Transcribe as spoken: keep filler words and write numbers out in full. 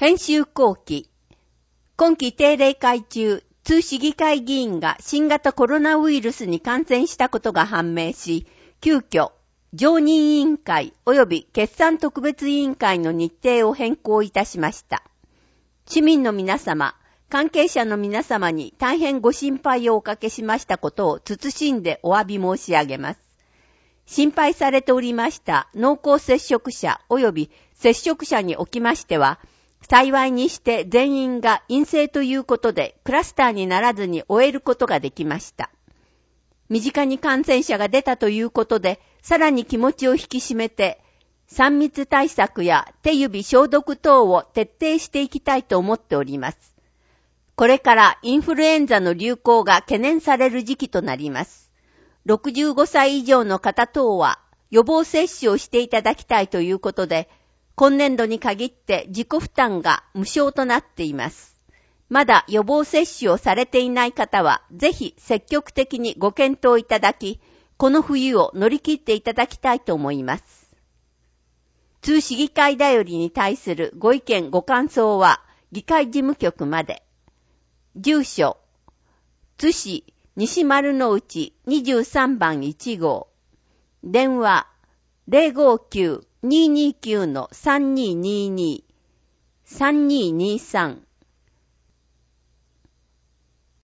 編集後期。今期定例会中、通市議会議員が新型コロナウイルスに感染したことが判明し、急遽、常任委員会及び決算特別委員会の日程を変更いたしました。市民の皆様、関係者の皆様に大変ご心配をおかけしましたことを謹んでお詫び申し上げます。心配されておりました濃厚接触者及び接触者におきましては、幸いにして全員が陰性ということでクラスターにならずに終えることができました。身近に感染者が出たということで、さらに気持ちを引き締めて、さん密対策や手指消毒等を徹底していきたいと思っております。これからインフルエンザの流行が懸念される時期となります。ろくじゅうごさい以上の方等は予防接種をしていただきたいということで、今年度に限って自己負担が無償となっています。まだ予防接種をされていない方は、ぜひ積極的にご検討いただき、この冬を乗り切っていただきたいと思います。通市議会だよりに対するご意見ご感想は、議会事務局まで。住所、津市西丸の内にじゅうさんばんいち号。電話、ゼロごきゅう にーにーきゅう さんにーにーにー さんにーにーさん